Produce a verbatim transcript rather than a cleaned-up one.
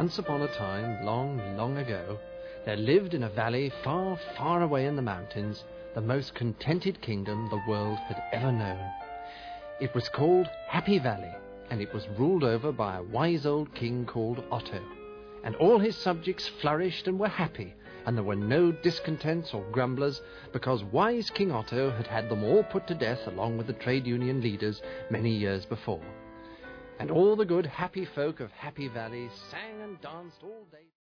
Once upon a time, long, long ago, there lived in a valley far, far away in the mountains the most contented kingdom the world had ever known. It was called Happy Valley, and it was ruled over by a wise old king called Otto. And all his subjects flourished and were happy, and there were no discontents or grumblers, because wise King Otto had had them all put to death along with the trade union leaders many years before. And all the good happy folk of Happy Valley sang and danced all day.